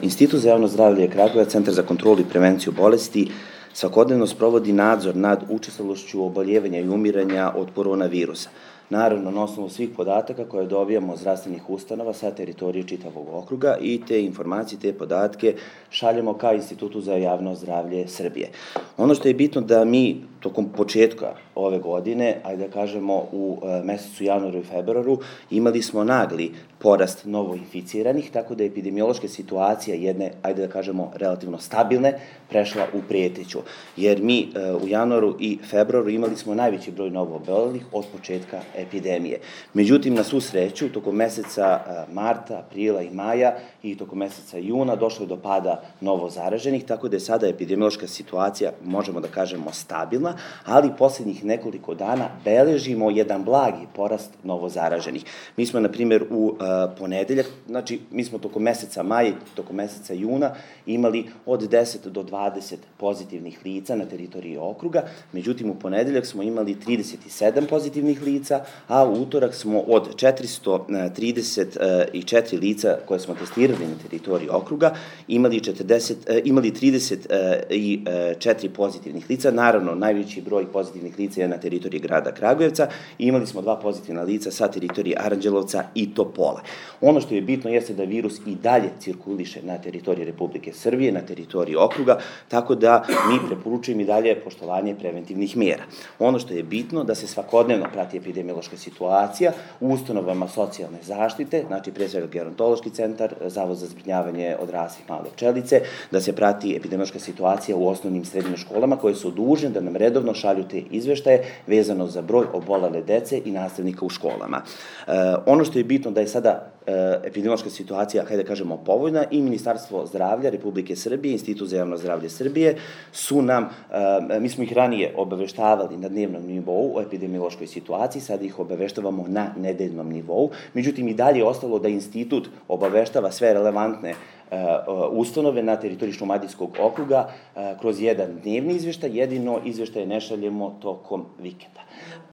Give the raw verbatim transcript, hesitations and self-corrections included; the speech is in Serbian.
Institut za javno zdravlje Kragujevac, Centar za kontrolu i prevenciju bolesti, svakodnevno sprovodi nadzor nad učestalošću oboljevanja i umiranja od koronavirusa. Naravno, na osnovu svih podataka koje dobijamo od zdravstvenih ustanova sa teritorije čitavog okruga i te informacije, te podatke šaljemo ka Institutu za javno zdravlje Srbije. Ono što je bitno da mi tokom početka ove godine, ajde da kažemo u mesecu januaru i februaru, imali smo nagli porast novoinficiranih, tako da je epidemiološka situacija jedne, ajde da kažemo, relativno stabilne, prešla u prijeteću. Jer mi u januaru i februaru imali smo najveći broj novoobolelih od početka epidemije. Međutim, na svu sreću, tokom meseca marta, aprila i maja i tokom meseca juna došlo je do pada novozaraženih, tako da je sada epidemiološka situacija, možemo da kažemo, stabilna, ali posljednjih nekoliko dana beležimo jedan blagi porast novozaraženih. Mi smo, na primjer, u ponedeljak, znači, mi smo tokom meseca maja i tokom meseca juna imali od deset do dvadeset pozitivnih lica na teritoriji okruga, međutim, u ponedeljak smo imali trideset sedam pozitivnih lica, a u utorak smo od četiristo trideset četiri lica koje smo testirali na teritoriji okruga imali, četrdeset, imali trideset četiri pozitivnih lica. Naravno, najveći broj pozitivnih lica je na teritoriji grada Kragujevca i imali smo dva pozitivna lica sa teritorije Aranđelovca i Topole. Ono što je bitno jeste da virus i dalje cirkuliše na teritoriji Republike Srbije, na teritoriji okruga, tako da mi preporučujemo i dalje poštovanje preventivnih mera. Ono što je bitno da se svakodnevno prati epidemiološka situacija u ustanovama socijalne zaštite, znači pre svega gerontološki centar, Zavod za zbrinjavanje odraslih male pčelice, da se prati epidemiološka situacija u osnovnim i srednjim školama koje su dužne da nam redovno šalju te izveštaje vezano za broj obolele dece i nastavnika u školama. Ono što je bitno da je sada epidemiološka situacija, hajde da kažemo, povoljna i Ministarstvo zdravlja Republike Srbije, Institut za javno zdravlje Srbije su nam, mi smo ih ranije obaveštavali na dnevnom nivou o epidemiološkoj situaciji, sada ih obaveštavamo na nedeljnom nivou, međutim i dalje je ostalo da institut obaveštava sve relevantne ustanove na teritoriji Šumadijskog okruga kroz jedan dnevni izveštaj, jedino izveštaje ne šaljemo tokom vikenda.